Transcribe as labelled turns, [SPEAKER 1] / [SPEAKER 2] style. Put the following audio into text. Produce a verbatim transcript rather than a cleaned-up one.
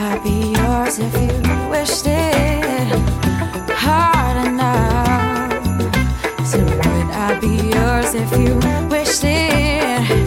[SPEAKER 1] I be yours if you wished it hard enough? So would I be yours if you wished it